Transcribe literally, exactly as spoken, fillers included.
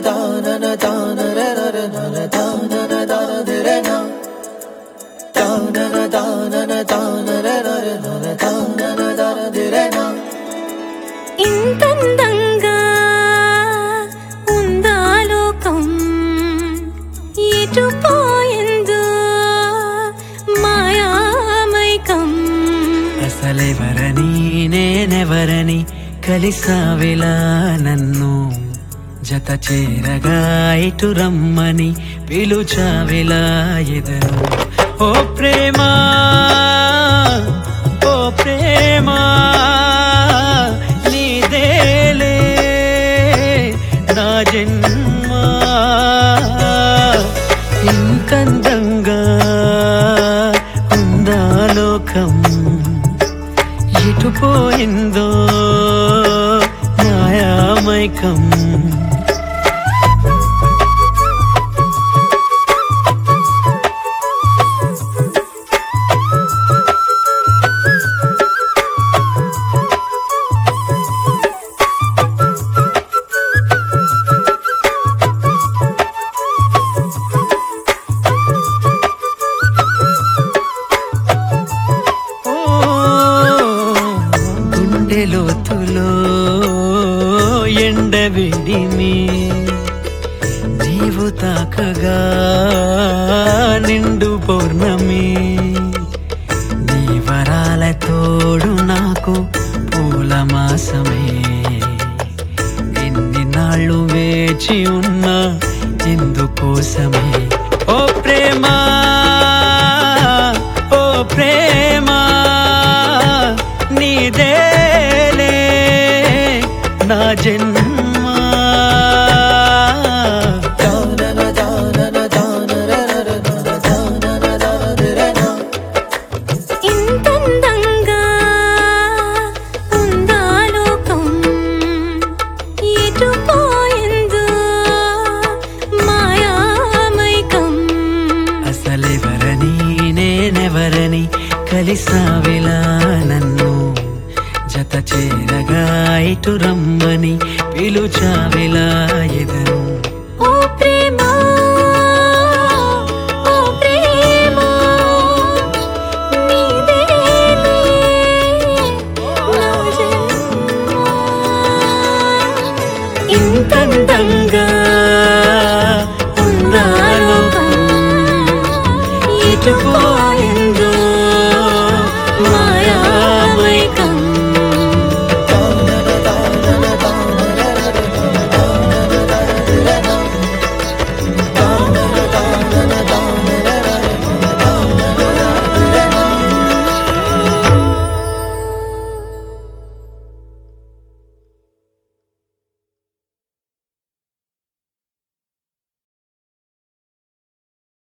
ఇంతందంగా ఉందా లోకం ఎటుపోయిందో మాయామైకం అసలెవరని నేనెవరని కలిసావిలా నన్ను జత చేరగా ఇటు రమ్మని పిలుచావిలా ఎదరు ఓ ప్రేమా ఓ ప్రేమా నీదేలే నా జన్మ ఇంకందంగా ఉందా లోకం ఎటుపోయిందో మాయామైకం లోతులో ఎండవేడిని నీవు తాకగా నిండు పౌర్ణమి నీ వరాల తోడు నాకు పూల మాసమే ఎన్ని నాళ్ళు వేచి ఉన్నా ఎందుకోసమే ఓ ప్రేమా ఓ ప్రేమా నీదేలే నా జన్మ ఇంతందంగా ఉందా లోకం ఎటుపోయిందో మాయామైకం అసలెవరని నేనెవరని కలిసావిలా నన్ను జత చేరగా ఇటు రమ్మని పిలుచావిలా ఎదరు ఓ ప్రేమా ఓ ప్రేమా నీదేలే నా జన్మ ఇంతందంగా ఉందా లోకం ఎటుపో